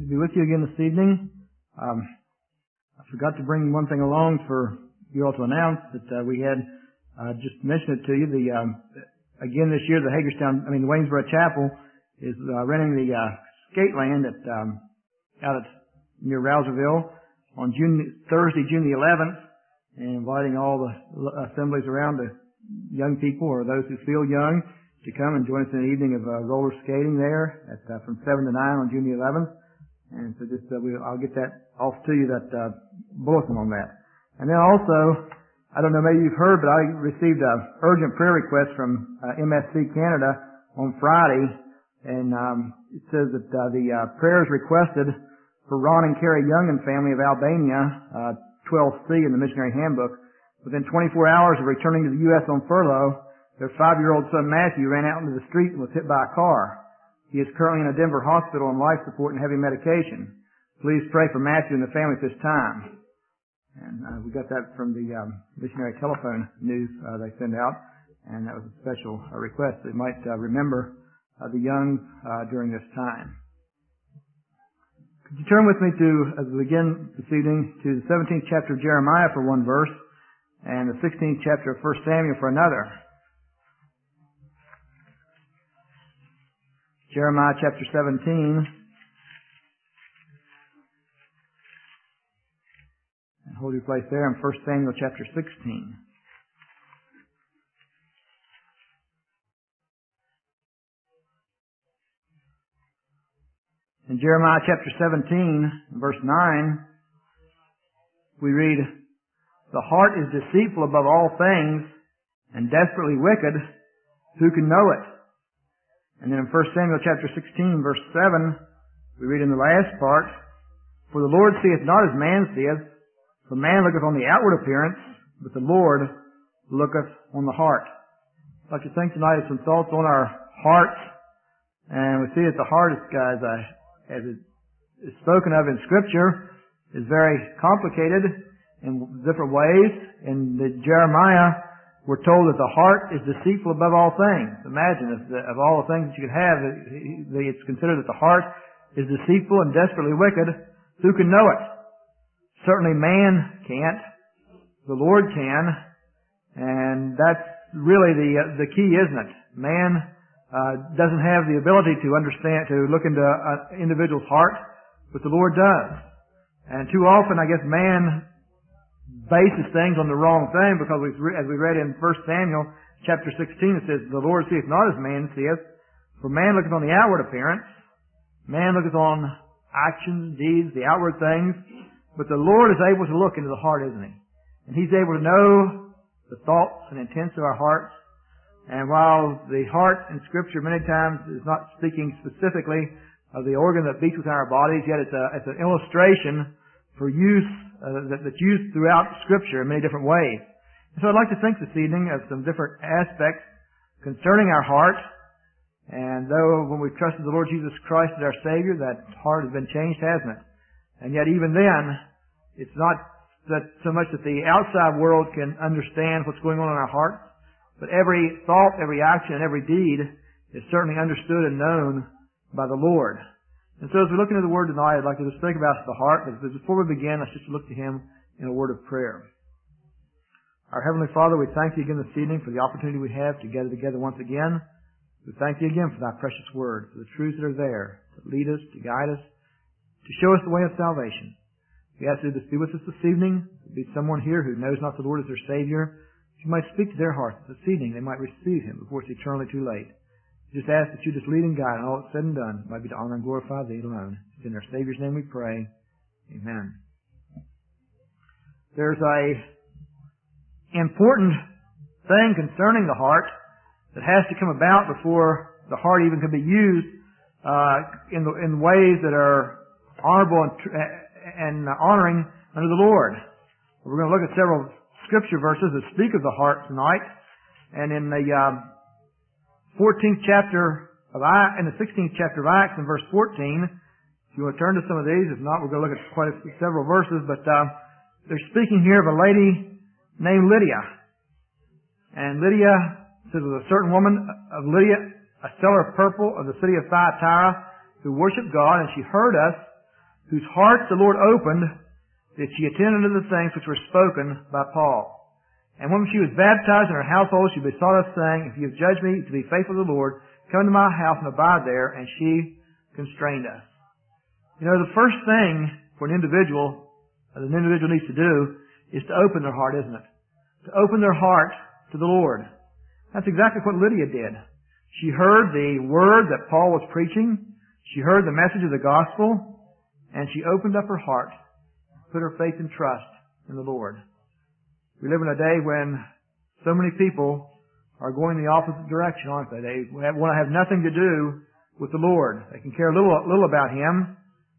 Good to be with you again this evening. I forgot to bring one thing along for you all to announce that we had just mentioned it to you. Again this year, the Waynesboro Chapel is renting the skate land out near Rouserville on Thursday, June the 11th, and inviting all the assemblies around, the young people or those who feel young, to come and join us in an evening of roller skating there from 7 to 9 on June the 11th. And so I'll get that off to you, that bulletin on that. And then also, I don't know, maybe you've heard, but I received an urgent prayer request from MSC Canada on Friday, and it says that the prayers requested for Ron and Carrie Young and family of Albania, 12C in the Missionary Handbook. Within 24 hours of returning to the U.S. on furlough, their 5-year-old son Matthew ran out into the street and was hit by a car. He is currently in a Denver hospital on life support and heavy medication. Please pray for Matthew and the family at this time. And we got that from the missionary telephone news they send out, and that was a special request. They might remember the young during this time. Could you turn with me to, as we begin this evening, to the 17th chapter of Jeremiah for one verse, and the 16th chapter of 1 Samuel for another. Jeremiah chapter 17. And hold your place there in 1 Samuel chapter 16. In Jeremiah chapter 17, verse 9, we read, "The heart is deceitful above all things and desperately wicked. Who can know it?" And then in 1 Samuel chapter 16, verse 7, we read in the last part, "For the Lord seeth not as man seeth, for man looketh on the outward appearance, but the Lord looketh on the heart." I'd like to think tonight of some thoughts on our hearts. And we see that the heart is, as it is spoken of in Scripture, is very complicated in different ways. In Jeremiah, we're told that the heart is deceitful above all things. Imagine, of all the things that you could have, it's considered that the heart is deceitful and desperately wicked. Who can know it? Certainly man can't. The Lord can. And that's really the key, isn't it? Man doesn't have the ability to understand, to look into an individual's heart, but the Lord does. And too often, I guess, man bases things on the wrong thing, because as we read in 1 Samuel chapter 16, it says, "The Lord seeth not as man seeth, for man looketh on the outward appearance, man looketh on actions, deeds, the outward things, but the Lord is able to look into the heart, isn't He? And He's able to know the thoughts and intents of our hearts." And while the heart in Scripture many times is not speaking specifically of the organ that beats within our bodies, yet it's an illustration for use that's used throughout Scripture in many different ways. And so I'd like to think this evening of some different aspects concerning our heart. And though when we've trusted the Lord Jesus Christ as our Savior, that heart has been changed, hasn't it? And yet even then, it's not that so much that the outside world can understand what's going on in our hearts, but every thought, every action, and every deed is certainly understood and known by the Lord. And so as we look into the Word tonight, I'd like to just think about the heart. But before we begin, let's just look to Him in a word of prayer. Our Heavenly Father, we thank You again this evening for the opportunity we have to gather together once again. We thank You again for Thy precious Word, for the truths that are there, to lead us, to guide us, to show us the way of salvation. We ask You to be with us this evening. There be someone here who knows not the Lord as their Savior. You might speak to their hearts this evening. They might receive Him before it's eternally too late. Just ask that You just lead and guide, and all that's said and done might be to honor and glorify Thee alone. It's in our Savior's name we pray. Amen. There's a important thing concerning the heart that has to come about before the heart even can be used in ways that are honorable and honoring unto the Lord. We're going to look at several Scripture verses that speak of the heart tonight. And in the 14th chapter in the 16th chapter of Acts, in verse 14, if you want to turn to some of these, if not, we're going to look at several verses, but they're speaking here of a lady named Lydia. And Lydia says, "Was a certain woman of Lydia, a seller of purple of the city of Thyatira, who worshipped God, and she heard us whose hearts the Lord opened, that she attended to the things which were spoken by Paul. And when she was baptized in her household, she besought us, saying, If you have judged me to be faithful to the Lord, come to my house and abide there. And she constrained us. You know, the first thing for an individual needs to do is to open their heart, isn't it? To open their heart to the Lord. That's exactly what Lydia did. She heard the word that Paul was preaching. She heard the message of the gospel. And she opened up her heart, put her faith and trust in the Lord. We live in a day when so many people are going the opposite direction, aren't they? They want to have nothing to do with the Lord. They can care little about Him.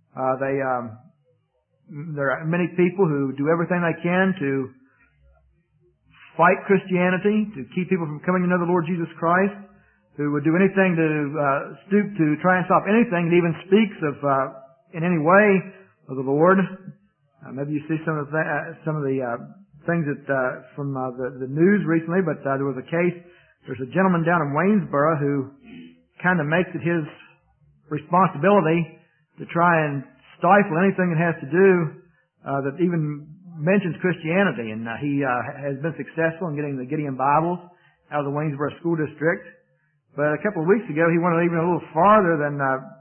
There are many people who do everything they can to fight Christianity, to keep people from coming to know the Lord Jesus Christ, who would do anything to stoop to try and stop anything that even speaks of in any way of the Lord. Maybe you see some of the things that from the news recently, but there was a case. There's a gentleman down in Waynesboro who kind of makes it his responsibility to try and stifle anything that has to do that even mentions Christianity, and he has been successful in getting the Gideon Bibles out of the Waynesboro School District. But a couple of weeks ago, he went even a little farther than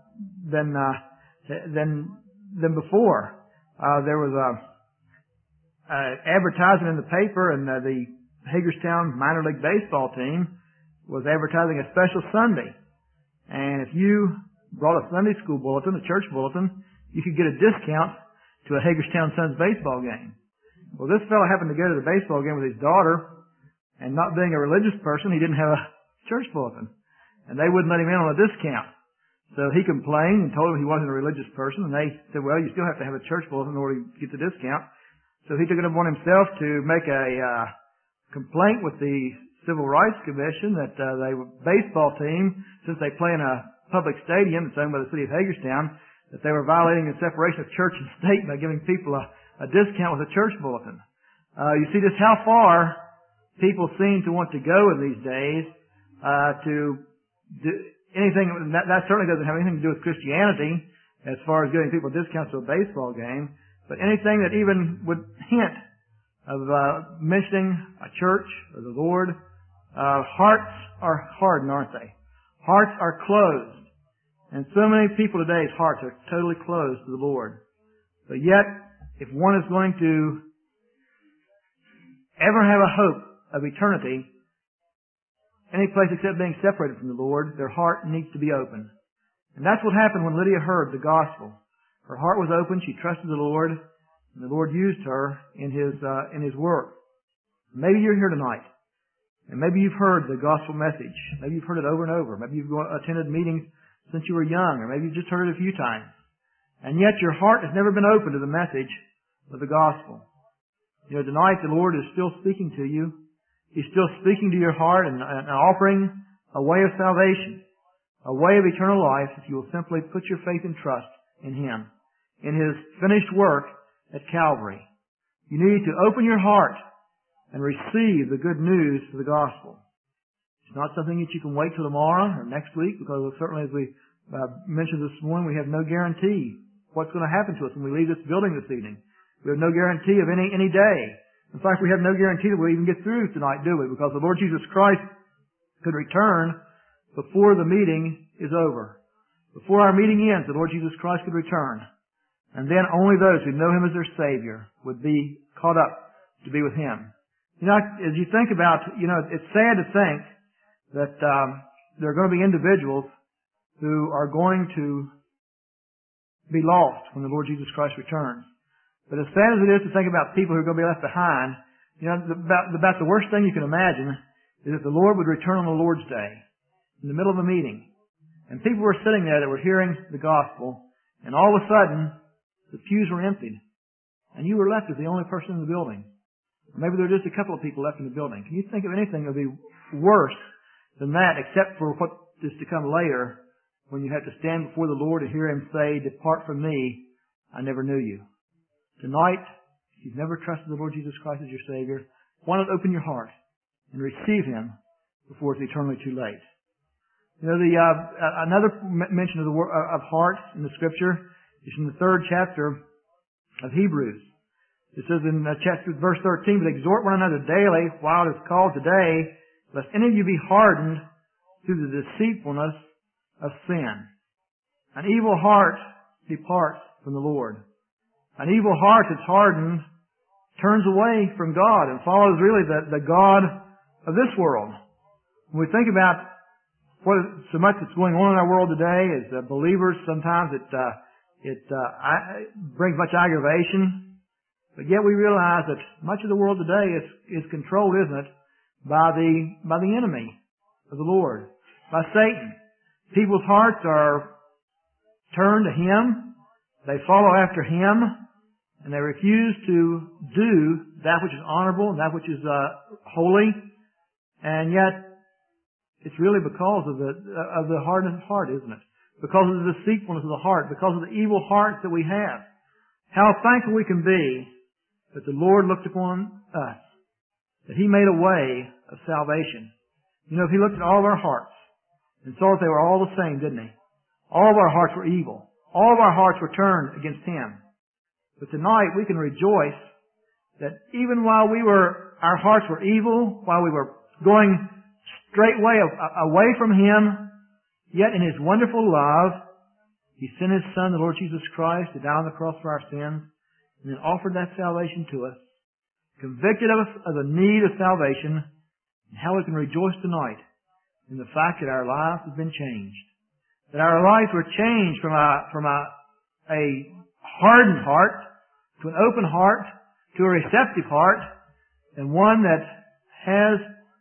before. There was advertising in the paper, and the Hagerstown minor league baseball team was advertising a special Sunday. And if you brought a Sunday school bulletin, a church bulletin, you could get a discount to a Hagerstown Suns baseball game. Well, this fellow happened to go to the baseball game with his daughter, and not being a religious person, he didn't have a church bulletin. And they wouldn't let him in on a discount. So he complained and told them he wasn't a religious person, and they said, well, you still have to have a church bulletin in order to get the discount. So he took it upon himself to make a complaint with the Civil Rights Commission that the baseball team, since they play in a public stadium that's owned by the city of Hagerstown, that they were violating the separation of church and state by giving people a discount with a church bulletin. You see just how far people seem to want to go in these days to do anything that certainly doesn't have anything to do with Christianity as far as giving people discounts to a baseball game, but anything that even would hint of mentioning a church or the Lord. Hearts are hardened, aren't they? Hearts are closed. And so many people today's hearts are totally closed to the Lord. But yet, if one is going to ever have a hope of eternity, any place except being separated from the Lord, their heart needs to be open. And that's what happened when Lydia heard the gospel. Her heart was open, she trusted the Lord, and the Lord used her in His work. Maybe you're here tonight, and maybe you've heard the gospel message. Maybe you've heard it over and over. Maybe you've attended meetings since you were young, or maybe you've just heard it a few times. And yet your heart has never been open to the message of the gospel. You know, tonight the Lord is still speaking to you. He's still speaking to your heart and offering a way of salvation, a way of eternal life, if you will simply put your faith and trust in Him, in His finished work at Calvary. You need to open your heart and receive the good news of the gospel. It's not something that you can wait till tomorrow or next week, because certainly, as we mentioned this morning, we have no guarantee what's going to happen to us when we leave this building this evening. We have no guarantee of any day. In fact, we have no guarantee that we'll even get through tonight, do we? Because the Lord Jesus Christ could return before the meeting is over. Before our meeting ends, the Lord Jesus Christ could return. And then only those who know Him as their Savior would be caught up to be with Him. You know, as you think about, it's sad to think that there are going to be individuals who are going to be lost when the Lord Jesus Christ returns. But as sad as it is to think about people who are going to be left behind, about the worst thing you can imagine is that the Lord would return on the Lord's Day in the middle of a meeting. And people were sitting there that were hearing the gospel, and all of a sudden, the pews were emptied. And you were left as the only person in the building. Or maybe there were just a couple of people left in the building. Can you think of anything that would be worse than that, except for what is to come later, when you have to stand before the Lord and hear Him say, "Depart from me, I never knew you." Tonight, if you've never trusted the Lord Jesus Christ as your Savior, why not open your heart and receive Him before it's eternally too late? You know, another mention of heart in the Scripture It's in the 3rd chapter of Hebrews. It says in verse 13, "But exhort one another daily while it is called today, lest any of you be hardened through the deceitfulness of sin." An evil heart departs from the Lord. An evil heart that's hardened turns away from God and follows really the God of this world. When we think about so much that's going on in our world today as believers, sometimes it brings much aggravation. But yet we realize that much of the world today is controlled, isn't it, by the enemy of the Lord, by Satan. People's hearts are turned to him. They follow after him. And they refuse to do that which is honorable and that which is holy. And yet, it's really because of the hardened heart, isn't it? Because of the deceitfulness of the heart, because of the evil hearts that we have. How thankful we can be that the Lord looked upon us, that He made a way of salvation. You know, if He looked at all of our hearts and saw that they were all the same, didn't He? All of our hearts were evil. All of our hearts were turned against Him. But tonight we can rejoice that even while our hearts were evil, while we were going straightway away from Him, yet in His wonderful love, He sent His Son, the Lord Jesus Christ, to die on the cross for our sins, and then offered that salvation to us, convicted us of the need of salvation, and how we can rejoice tonight in the fact that our lives have been changed. That our lives were changed from a hardened heart to an open heart, to a receptive heart, and one that has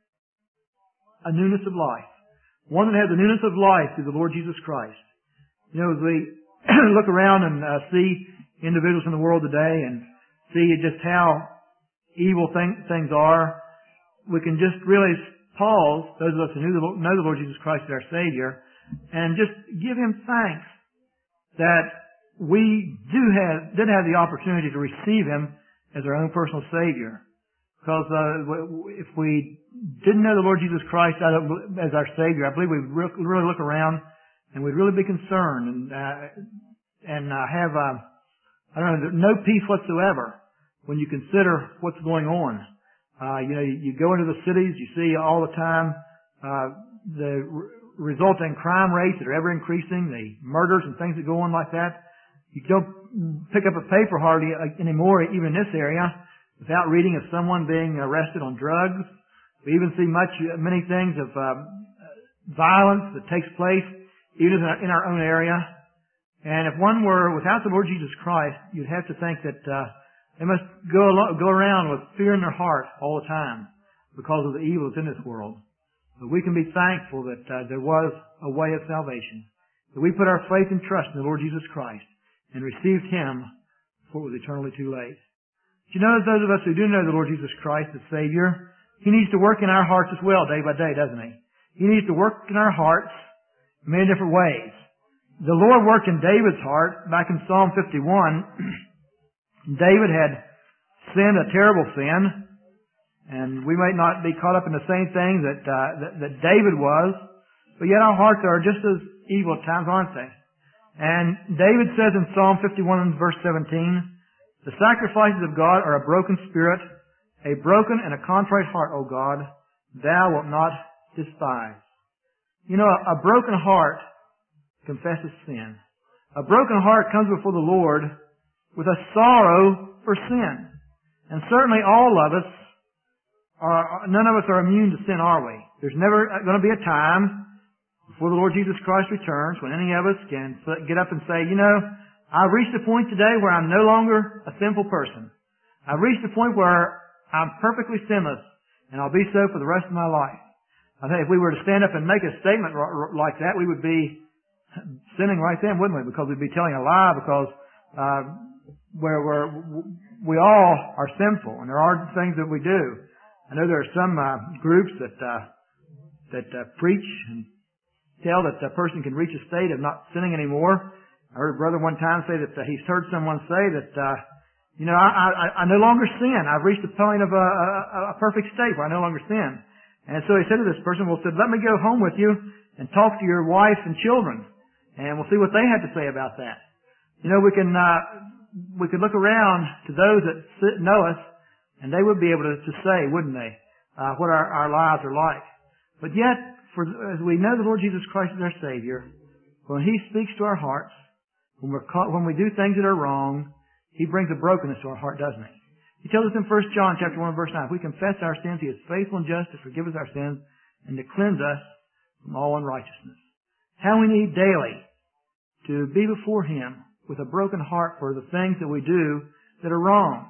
a newness of life. One that has the newness of life through the Lord Jesus Christ. You know, as we look around and see individuals in the world today and see just how evil things are, we can just really pause, those of us who know the Lord Jesus Christ as our Savior, and just give Him thanks that we did have the opportunity to receive Him as our own personal Savior. Because if we didn't know the Lord Jesus Christ as our Savior, I believe we'd really look around and we'd really be concerned and have no peace whatsoever when you consider what's going on. You go into the cities, you see all the time the resulting crime rates that are ever increasing, the murders and things that go on like that. You don't pick up a paper hardly anymore, even in this area, without reading of someone being arrested on drugs. We even see many things of violence that takes place even in our own area. And if one were without the Lord Jesus Christ, you'd have to think that they must go around with fear in their heart all the time because of the evil that's in this world. But we can be thankful that there was a way of salvation, that we put our faith and trust in the Lord Jesus Christ and received Him before it was eternally too late. But you know, those of us who do know the Lord Jesus Christ as Savior, He needs to work in our hearts as well, day by day, doesn't He? He needs to work in our hearts in many different ways. The Lord worked in David's heart back in Psalm 51. David had sinned a terrible sin, and we might not be caught up in the same thing that David was, but yet our hearts are just as evil at times, aren't they? And David says in Psalm 51 verse 17, "The sacrifices of God are a broken spirit, a broken and a contrite heart, O God, Thou wilt not despise." You know, a broken heart confesses sin. A broken heart comes before the Lord with a sorrow for sin. And certainly all of us none of us are immune to sin, are we? There's never going to be a time before the Lord Jesus Christ returns when any of us can get up and say, you know, I've reached a point today where I'm no longer a sinful person. I've reached a point where I'm perfectly sinless, and I'll be so for the rest of my life. I think if we were to stand up and make a statement like that, we would be sinning right then, wouldn't we? Because we'd be telling a lie, because we all are sinful, and there are things that we do. I know there are some groups that preach and tell that a person can reach a state of not sinning anymore. I heard a brother one time say that he's heard someone say that, I no longer sin. I've reached the point of a perfect state where I no longer sin. And so he said to this person, let me go home with you and talk to your wife and children, and we'll see what they have to say about that. We could look around to those that know us, and they would be able to say, wouldn't they, what our lives are like. But yet, as we know the Lord Jesus Christ is our Savior, when He speaks to our hearts, when we do things that are wrong, He brings a brokenness to our heart, doesn't He? He tells us in 1 John chapter 1 verse 9, if we confess our sins, He is faithful and just to forgive us our sins and to cleanse us from all unrighteousness. How we need daily to be before Him with a broken heart for the things that we do that are wrong.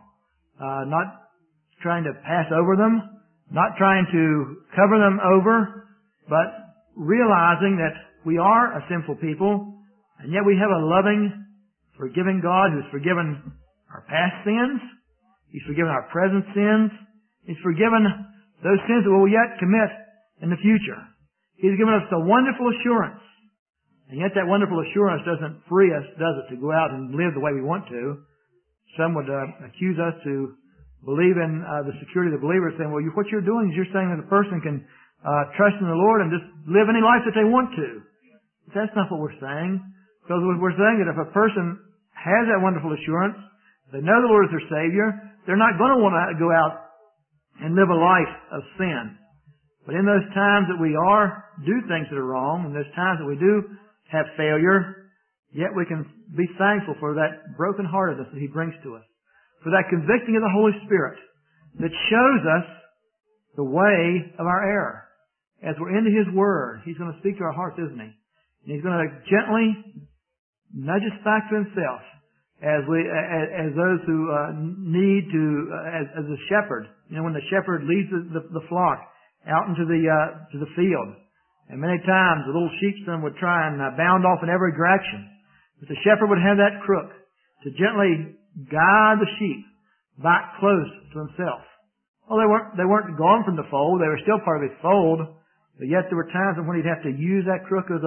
Not trying to pass over them, not trying to cover them over, but realizing that we are a sinful people, and yet we have a loving, forgiving God who's forgiven our past sins. He's forgiven our present sins. He's forgiven those sins that we will yet commit in the future. He's given us a wonderful assurance. And yet that wonderful assurance doesn't free us, does it, to go out and live the way we want to. Some would accuse us to believe in the security of the believer, saying, well, what you're doing is you're saying that a person can trust in the Lord and just live any life that they want to. But that's not what we're saying. Because we're saying that if a person has that wonderful assurance, they know the Lord is their Savior, they're not going to want to go out and live a life of sin. But in those times that we do things that are wrong, and those times that we do have failure, yet we can be thankful for that brokenheartedness that He brings to us. For that convicting of the Holy Spirit that shows us the way of our error. As we're into His Word, He's going to speak to our hearts, isn't He? And He's going to gently nudge us back to Himself as those who need to, as a shepherd. When the shepherd leads the flock out into the field, and many times the little sheepson would try and bound off in every direction. But the shepherd would have that crook to gently guide the sheep back close to himself. Well, they weren't gone from the fold. They were still part of his fold. But yet there were times when he'd have to use that crook as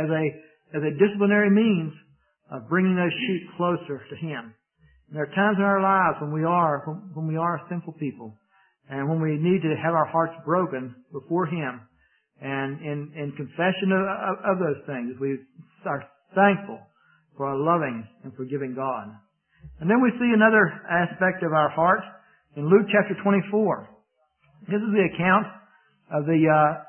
a disciplinary means of bringing those sheep closer to Him. And there are times in our lives when we are sinful people, and when we need to have our hearts broken before Him. And in confession of those things, we are thankful for a loving and forgiving God. And then we see another aspect of our heart in Luke chapter 24. This is the account of the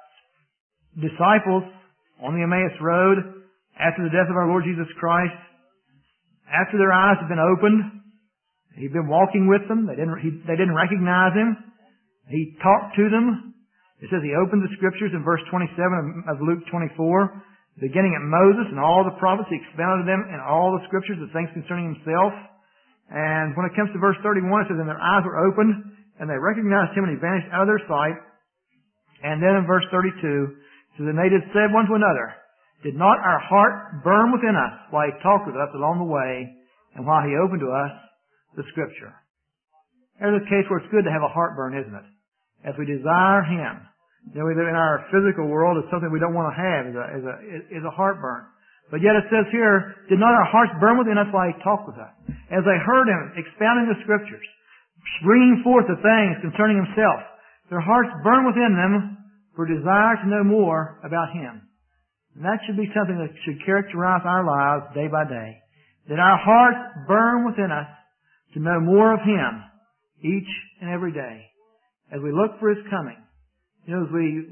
disciples on the Emmaus Road after the death of our Lord Jesus Christ. After their eyes had been opened, He'd been walking with them. They didn't recognize Him. He talked to them. It says He opened the Scriptures in verse 27 of Luke 24, beginning at Moses and all the prophets. He expounded to them in all the Scriptures the things concerning Himself. And when it comes to verse 31, it says, and their eyes were opened, and they recognized Him, and He vanished out of their sight. And then in verse 32, it says, and they did said one to another, did not our heart burn within us while He talked with us along the way, and while He opened to us the Scripture? There's a case where it's good to have a heartburn, isn't it? As we desire Him. We live in our physical world, it's something we don't want to have, is a heartburn. But yet it says here, did not our hearts burn within us while He talked with us? As they heard Him expounding the Scriptures, bringing forth the things concerning Himself, their hearts burn within them for desire to know more about Him. And that should be something that should characterize our lives day by day. That our hearts burn within us to know more of Him each and every day. As we look for His coming. As we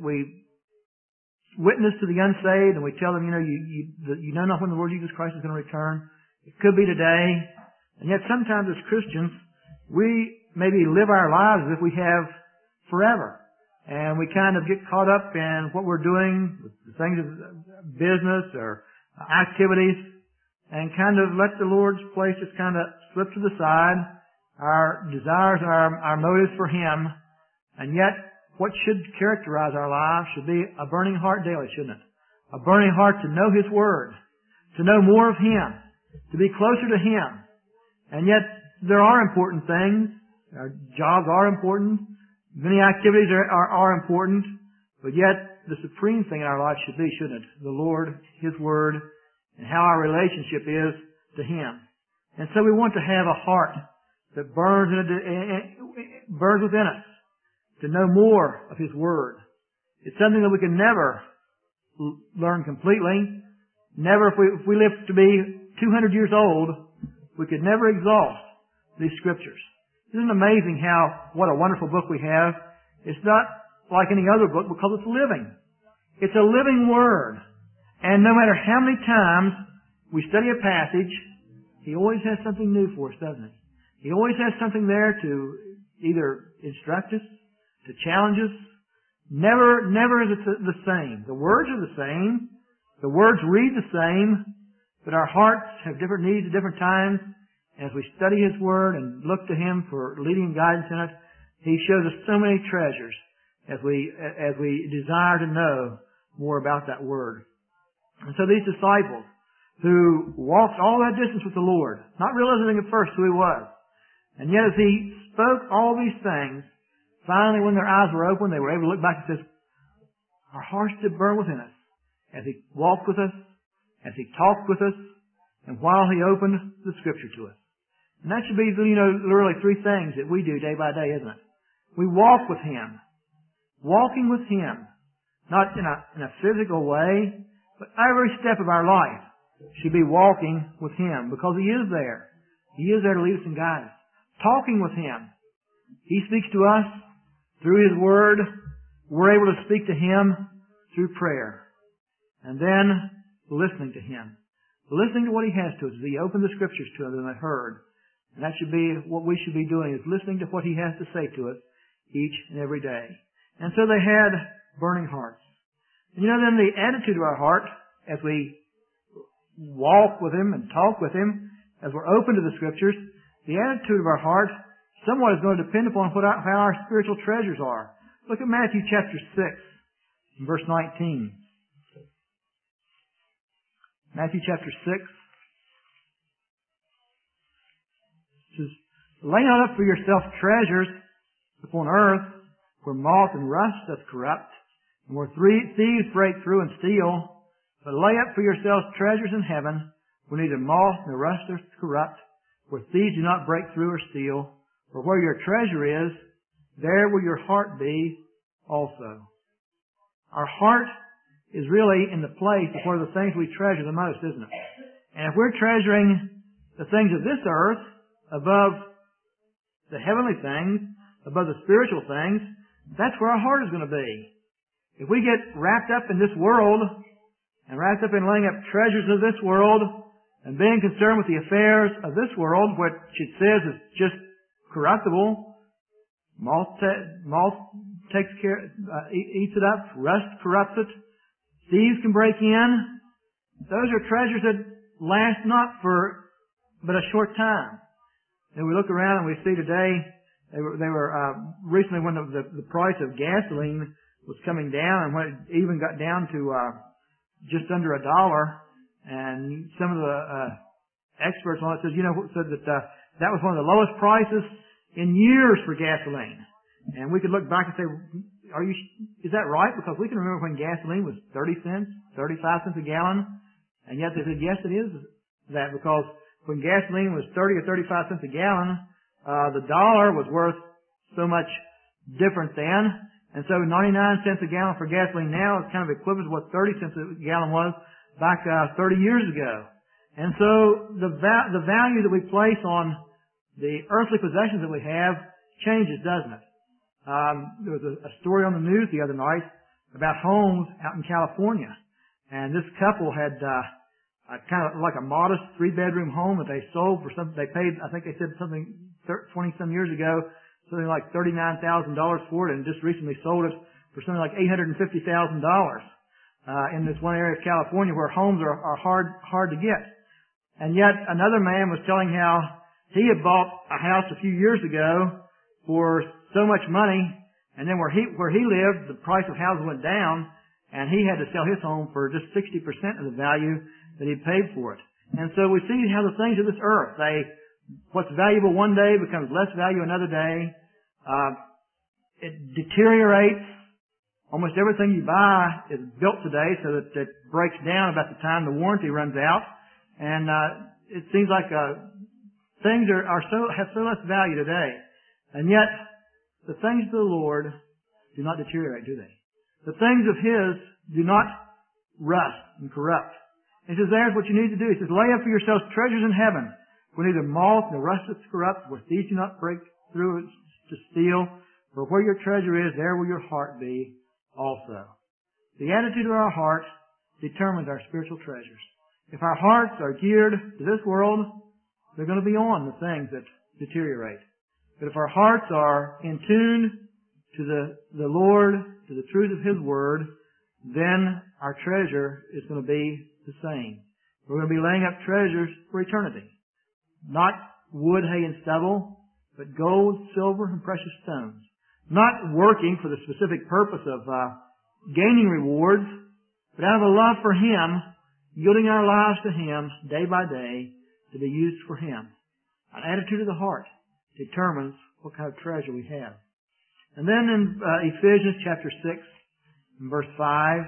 witness to the unsaved and we tell them, you know not when the Lord Jesus Christ is going to return. It could be today. And yet sometimes as Christians, we maybe live our lives as if we have forever. And we kind of get caught up in what we're doing, the things of business or activities, and kind of let the Lord's place just kind of slip to the side. Our desires, our motives for Him. And yet, what should characterize our lives should be a burning heart daily, shouldn't it? A burning heart to know His Word, to know more of Him, to be closer to Him. And yet, there are important things. Our jobs are important. Many activities are important. But yet, the supreme thing in our life should be, shouldn't it? The Lord, His Word, and how our relationship is to Him. And so we want to have a heart that burns within us to know more of His Word. It's something that we can never learn completely. Never, if we live to be 200 years old, We could never exhaust these Scriptures. Isn't it amazing what a wonderful book we have? It's not like any other book because it's living. It's a living Word. And no matter how many times we study a passage, He always has something new for us, doesn't He? He always has something there to either instruct us, to challenge us. Never is it the same. The words are the same. The words read the same. But our hearts have different needs at different times. As we study His Word and look to Him for leading and guidance in it, He shows us so many treasures as we desire to know more about that Word. And so these disciples who walked all that distance with the Lord, not realizing at first who He was, and yet as He spoke all these things, finally when their eyes were open, they were able to look back and say, our hearts did burn within us as He walked with us, as He talked with us, and while He opened the Scripture to us. And that should be, literally three things that we do day by day, isn't it? We walk with Him. Walking with Him. Not in a physical way, but every step of our life should be walking with Him because He is there. He is there to lead us and guide us. Talking with Him. He speaks to us through His Word. We're able to speak to Him through prayer. And then listening to Him. Listening to what He has to us as He opened the Scriptures to us and I heard. And that should be what we should be doing, is listening to what He has to say to us each and every day. And so they had burning hearts. And then the attitude of our heart as we walk with Him and talk with Him, as we're open to the Scriptures, the attitude of our heart somewhat is going to depend upon how our spiritual treasures are. Look at Matthew chapter 6, verse 19. Matthew chapter 6. It says, lay not up for yourself treasures upon earth, where moth and rust doth corrupt, and where thieves break through and steal. But lay up for yourselves treasures in heaven, where neither moth nor rust doth corrupt, where thieves do not break through or steal. For where your treasure is, there will your heart be also. Our heart is really in the place of where the things we treasure the most, isn't it? And if we're treasuring the things of this earth above the heavenly things, above the spiritual things, that's where our heart is going to be. If we get wrapped up in this world and wrapped up in laying up treasures of this world and being concerned with the affairs of this world, which it says is just corruptible, moth takes care, eats it up, rust corrupts it, thieves can break in. Those are treasures that last not for but a short time. And we look around and we see today, they were recently when the price of gasoline was coming down, and when it even got down to just under $1, and some of the experts on it said that that was one of the lowest prices in years for gasoline. And we could look back and say, is that right? Because we can remember when gasoline was 30 cents, 35 cents a gallon, and yet they said, yes, it is that, because when gasoline was 30 or 35 cents a gallon, the dollar was worth so much different then. And so 99 cents a gallon for gasoline now is kind of equivalent to what 30 cents a gallon was back 30 years ago. And so the value that we place on the earthly possessions that we have changes, doesn't it? There was a story on the news the other night about homes out in California. And this couple had kind of like a modest 3-bedroom home that they sold for something. They paid, I think they said something 20-some years ago, something like $39,000 for it, and just recently sold it for something like $850,000 in this one area of California where homes are hard to get. And yet another man was telling how he had bought a house a few years ago for so much money, and then where he lived, the price of houses went down, and he had to sell his home for just 60% of the value that he paid for it. And so we see how the things of this earth, what's valuable one day becomes less value another day. It deteriorates. Almost everything you buy is built today so that it breaks down about the time the warranty runs out. And it seems like things have so less value today. And yet, the things of the Lord do not deteriorate, do they? The things of His do not rust and corrupt. He says, there's what you need to do. He says, lay up for yourselves treasures in heaven, where neither moth nor rust doth corrupt, where thieves do not break through to steal. For where your treasure is, there will your heart be also. The attitude of our heart determines our spiritual treasures. If our hearts are geared to this world, they're going to be on the things that deteriorate. But if our hearts are in tune to the Lord, to the truth of His Word, then our treasure is going to be the same. We're going to be laying up treasures for eternity. Not wood, hay, and stubble, but gold, silver, and precious stones. Not working for the specific purpose of gaining rewards, but out of a love for Him, yielding our lives to Him day by day to be used for Him. An attitude of the heart determines what kind of treasure we have. And then in Ephesians chapter 6, and verse 5,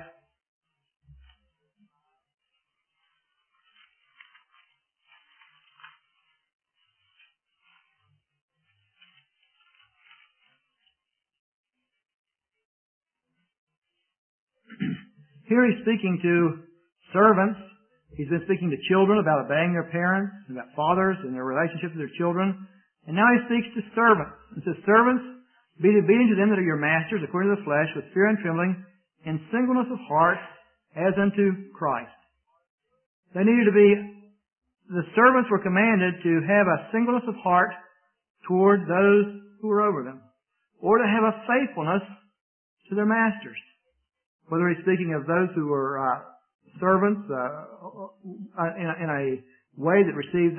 here he's speaking to servants. He's been speaking to children about obeying their parents, about fathers and their relationship with their children. And now he speaks to servants. He says, servants, be obedient to them that are your masters according to the flesh, with fear and trembling, in singleness of heart, as unto Christ. They needed to be, the servants were commanded to have a singleness of heart toward those who were over them, or to have a faithfulness to their masters. Whether he's speaking of those who were servants in a way that received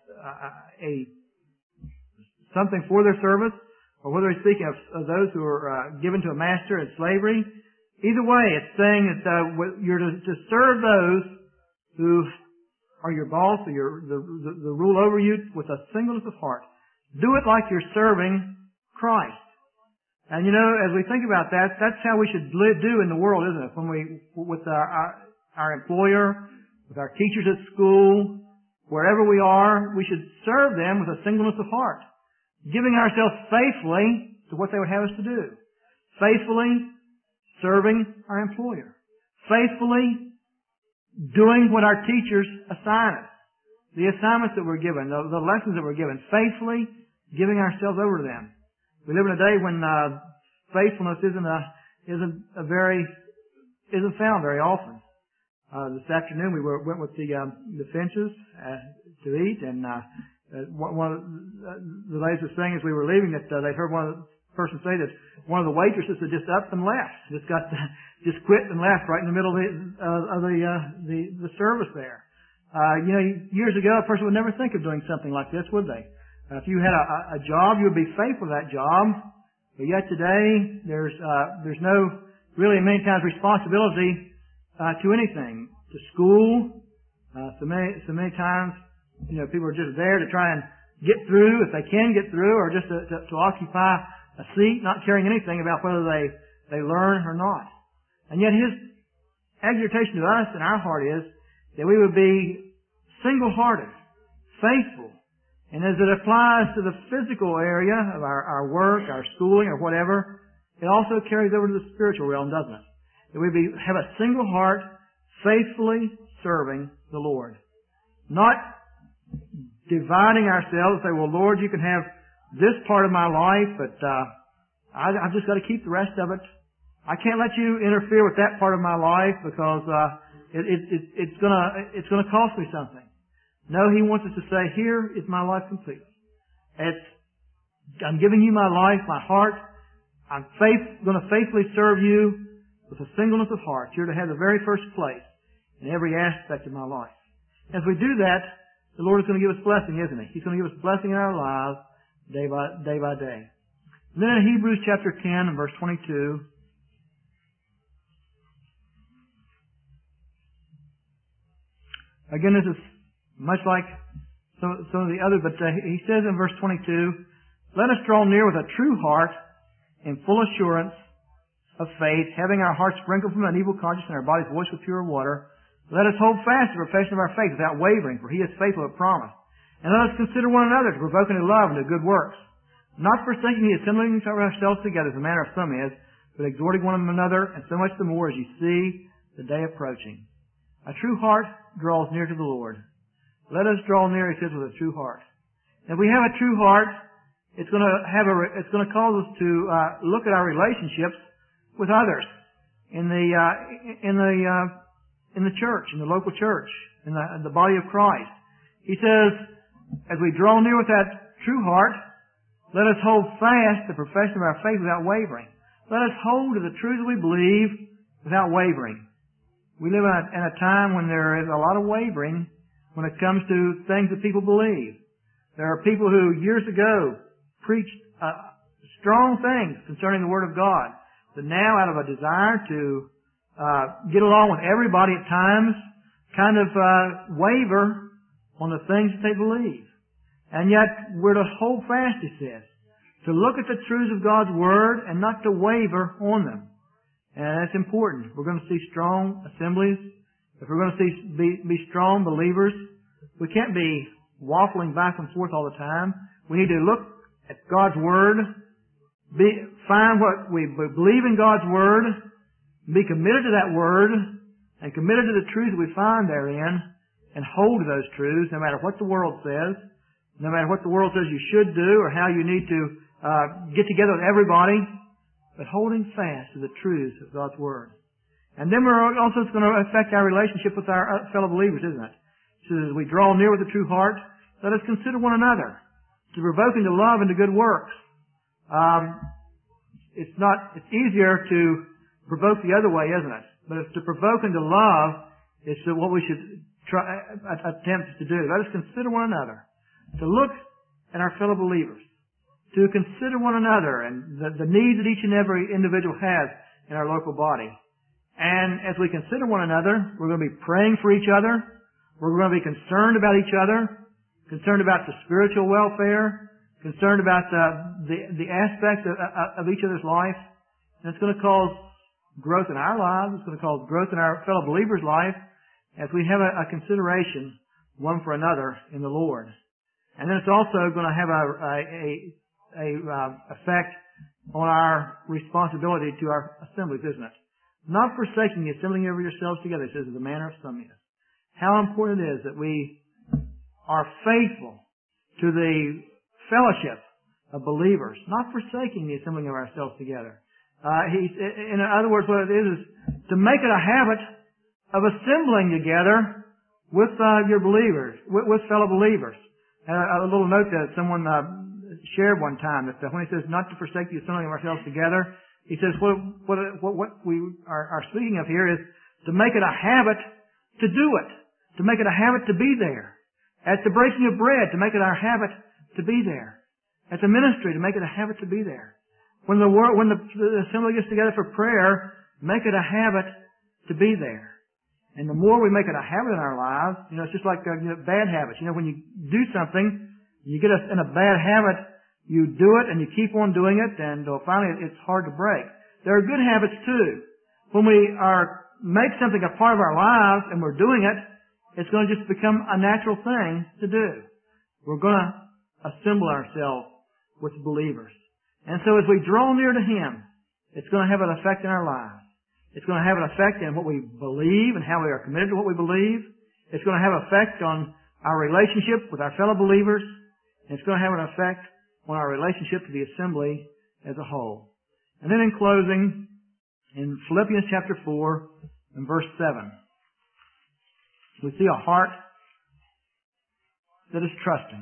something for their service, or whether he's speaking of those who were given to a master in slavery. Either way, it's saying that you're to serve those who are your boss or the rule over you with a singleness of heart. Do it like you're serving Christ. And you know, as we think about that, that's how we should do in the world, isn't it? When with our employer, with our teachers at school, wherever we are, we should serve them with a singleness of heart, giving ourselves faithfully to what they would have us to do. Faithfully serving our employer. Faithfully doing what our teachers assign us. The assignments that we're given, the lessons that we're given. Faithfully giving ourselves over to them. We live in a day when faithfulness isn't found very often. This afternoon we went with the Finches to eat, and one of the ladies was saying as we were leaving that they heard one of the person say that one of the waitresses had just up and left, just quit and left right in the middle of the service there. Years ago a person would never think of doing something like this, would they? If you had a job, you would be faithful to that job. But yet today, there's no really many times responsibility to anything, to school. So many times, people are just there to try and get through, if they can get through, or just to occupy a seat, not caring anything about whether they learn or not. And yet His exhortation to us in our heart is that we would be single-hearted, faithful. And as it applies to the physical area of our work, our schooling, or whatever, it also carries over to the spiritual realm, doesn't it? That we have a single heart, faithfully serving the Lord. Not dividing ourselves and say, well, Lord, you can have this part of my life, but I've just got to keep the rest of it. I can't let you interfere with that part of my life because it's gonna cost me something. No, He wants us to say, here is my life completely. I'm giving you my life, my heart. I'm going to faithfully serve you with a singleness of heart. You're to have the very first place in every aspect of my life. As we do that, the Lord is going to give us blessing, isn't He? He's going to give us blessing in our lives day by day. And then in Hebrews chapter 10 and verse 22, again, this is much like some of the others, but he says in verse 22, let us draw near with a true heart in full assurance of faith, having our hearts sprinkled from an evil conscience and our bodies washed with pure water. Let us hold fast the profession of our faith without wavering, for He is faithful that promised. And let us consider one another to provoke unto love and to good works, not forsaking the assembling of ourselves together as the manner of some is, but exhorting one another, and so much the more as you see the day approaching. A true heart draws near to the Lord. Let us draw near, he says, with a true heart. If we have a true heart, it's going to cause us to look at our relationships with others in the church, in the local church, in the body of Christ. He says, as we draw near with that true heart, let us hold fast the profession of our faith without wavering. Let us hold to the truth that we believe without wavering. We live in a time when there is a lot of wavering when it comes to things that people believe. There are people who years ago preached strong things concerning the Word of God, but now out of a desire to get along with everybody at times, kind of waver on the things that they believe. And yet we're to hold fast, he says, to look at the truths of God's Word and not to waver on them. And that's important. We're going to see strong assemblies. If we're going to be strong believers, we can't be waffling back and forth all the time. We need to look at God's Word, find what we believe in God's Word, be committed to that Word, and committed to the truth that we find therein, and hold to those truths no matter what the world says, no matter what the world says you should do or how you need to get together with everybody, but holding fast to the truths of God's Word. And then it's going to affect our relationship with our fellow believers, isn't it? So as we draw near with a true heart, let us consider one another, to provoke into love and to good works. It's easier to provoke the other way, isn't it? But it's to provoke into love is what we should attempt to do. Let us consider one another, to look at our fellow believers, to consider one another and the needs that each and every individual has in our local body. And as we consider one another, we're going to be praying for each other. We're going to be concerned about each other, concerned about the spiritual welfare, concerned about the aspects of each other's life. And it's going to cause growth in our lives. It's going to cause growth in our fellow believers' life as we have a consideration one for another in the Lord. And then it's also going to have a effect on our responsibility to our assemblies, isn't it? Not forsaking the assembling of yourselves together, it says, as the manner of some is. How important it is that we are faithful to the fellowship of believers, not forsaking the assembling of ourselves together. In other words, what it is to make it a habit of assembling together with your believers, with fellow believers. A little note that someone shared one time that when he says not to forsake the assembling of ourselves together, he says what we are speaking of here is to make it a habit to do it, to make it a habit to be there. At the breaking of bread, to make it our habit to be there. At the ministry, to make it a habit to be there. When the assembly gets together for prayer, make it a habit to be there. And the more we make it a habit in our lives, it's just like bad habits. When you do something, you get in a bad habit, you do it and you keep on doing it, and finally it's hard to break. There are good habits too. When we make something a part of our lives and we're doing it, it's going to just become a natural thing to do. We're going to assemble ourselves with believers. And so as we draw near to Him, it's going to have an effect in our lives. It's going to have an effect in what we believe and how we are committed to what we believe. It's going to have an effect on our relationship with our fellow believers. And it's going to have an effect on our relationship to the assembly as a whole. And then in closing, in Philippians chapter 4 and verse 7, we see a heart that is trusting.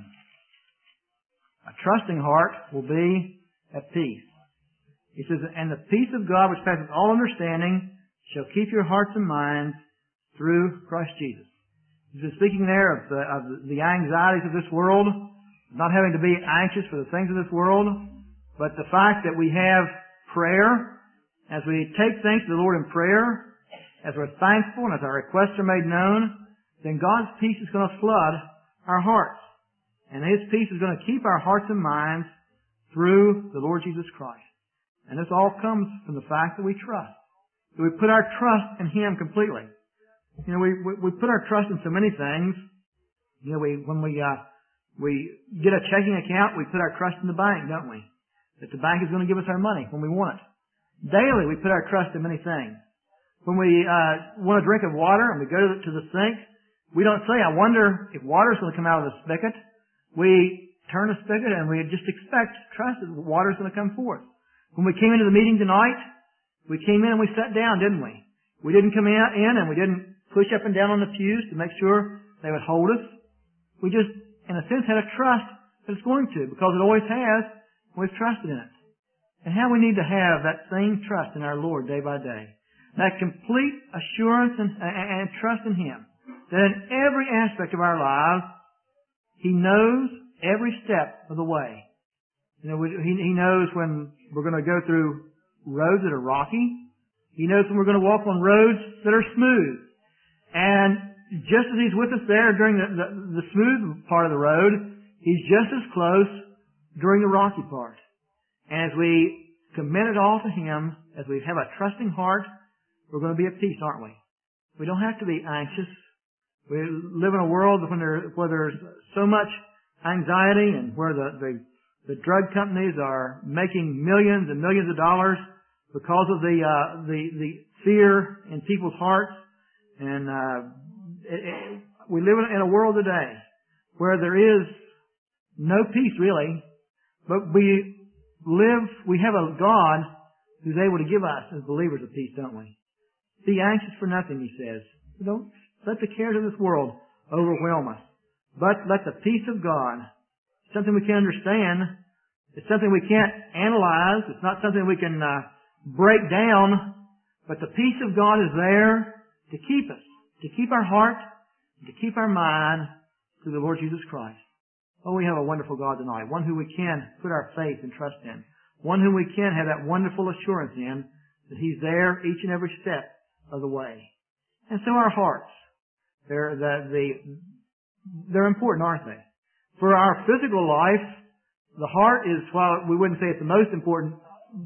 A trusting heart will be at peace. He says, and the peace of God which passeth all understanding shall keep your hearts and minds through Christ Jesus. He's speaking there of the anxieties of this world, not having to be anxious for the things of this world, but the fact that we have prayer, as we take things to the Lord in prayer, as we're thankful and as our requests are made known, then God's peace is going to flood our hearts. And His peace is going to keep our hearts and minds through the Lord Jesus Christ. And this all comes from the fact that we trust. That we put our trust in Him completely. We put our trust in so many things. When we get a checking account, we put our trust in the bank, don't we? That the bank is going to give us our money when we want it. Daily, we put our trust in many things. When we want a drink of water and we go to the sink, We don't say, I wonder if water's going to come out of the spigot. We turn the spigot and we just trust that water's going to come forth. When we came into the meeting tonight, we came in and we sat down, didn't we? We didn't come in and we didn't push up and down on the pews to make sure they would hold us. We just, in a sense, had a trust that it's going to, because it always has. We've trusted in it. And how we need to have that same trust in our Lord day by day. That complete assurance and trust in Him. That in every aspect of our lives, He knows every step of the way. You know, He knows when we're going to go through roads that are rocky. He knows when we're going to walk on roads that are smooth. And just as He's with us there during the smooth part of the road, He's just as close during the rocky part. And as we commit it all to Him, as we have a trusting heart, we're going to be at peace, aren't we? We don't have to be anxious. We live in a world where there's so much anxiety, and where the drug companies are making millions and millions of dollars because of the fear in people's hearts. And we live in a world today where there is no peace really, but we have a God who's able to give us as believers a peace, don't we? Be anxious for nothing, He says. Don't let the cares of this world overwhelm us, but let the peace of God, something we can understand, it's something we can't analyze, it's not something we can break down, but the peace of God is there to keep us, to keep our heart, to keep our mind through the Lord Jesus Christ. Oh, we have a wonderful God tonight, one who we can put our faith and trust in, one whom we can have that wonderful assurance in, that He's there each and every step of the way. And so our hearts, they're important, aren't they? For our physical life, the heart is, while we wouldn't say it's the most important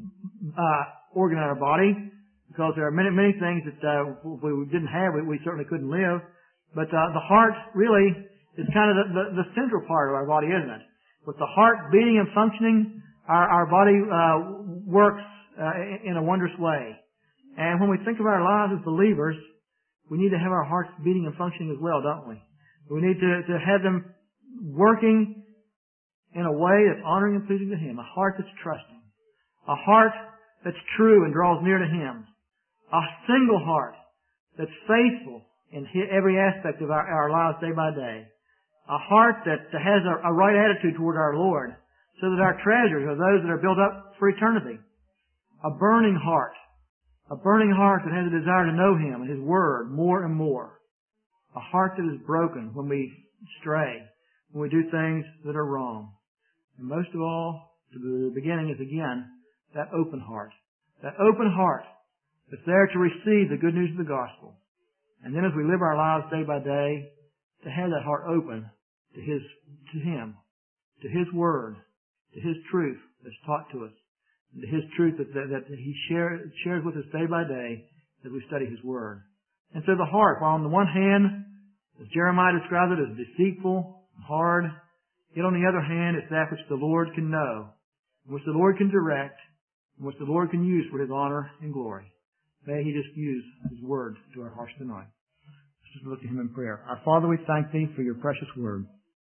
organ in our body, because there are many things that if we didn't have, we certainly couldn't live. But the heart really is kind of the central part of our body, isn't it? With the heart beating and functioning, our body works in a wondrous way. And when we think of our lives as believers, we need to have our hearts beating and functioning as well, don't we? We need to have them working in a way that's honoring and pleasing to Him. A heart that's trusting. A heart that's true and draws near to Him. A single heart that's faithful in every aspect of our lives day by day. A heart that has a right attitude toward our Lord, so that our treasures are those that are built up for eternity. A burning heart that has a desire to know Him and His Word more and more. A heart that is broken when we stray, when we do things that are wrong. And most of all, the beginning is again that open heart. That open heart that's there to receive the good news of the gospel. And then as we live our lives day by day, to have that heart open to Him, to His Word, to His truth that's taught to us, and to His truth that He shares with us day by day as we study His Word. And so the heart, while on the one hand, as Jeremiah described it, as deceitful and hard, yet on the other hand, it's that which the Lord can know, which the Lord can direct, and which the Lord can use for His honor and glory. May He just use His Word to our hearts tonight. Let's just look to Him in prayer. Our Father, we thank Thee for Your precious Word.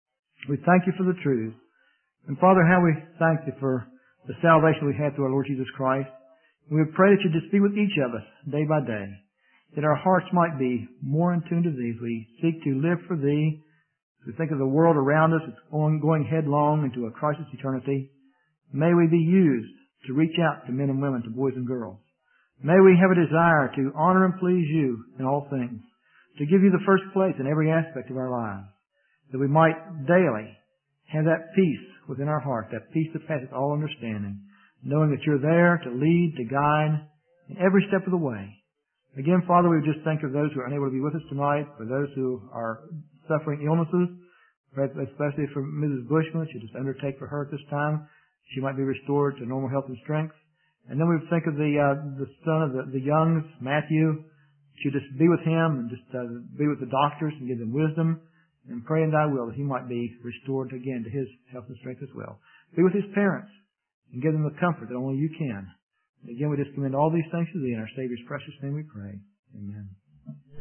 We thank You for the truth. And Father, how we thank You for the salvation we have through our Lord Jesus Christ. And we pray that You just be with each of us day by day, that our hearts might be more in tune to Thee as we seek to live for Thee, as we think of the world around us that's going headlong into a crisis eternity. May we be used to reach out to men and women, to boys and girls. May we have a desire to honor and please You in all things, to give You the first place in every aspect of our lives, that we might daily have that peace within our heart, that peace that passeth all understanding, knowing that You're there to lead, to guide in every step of the way. Again, Father, we just think of those who are unable to be with us tonight, for those who are suffering illnesses, especially for Mrs. Bushman. You just undertake for her at this time. She might be restored to normal health and strength. And then we think of the son of the Youngs, Matthew. You just be with him and just be with the doctors and give them wisdom, and pray in Thy will that he might be restored again to his health and strength as well. Be with his parents and give them the comfort that only You can. And again, we just commend all these things to Thee in our Savior's precious name we pray. Amen.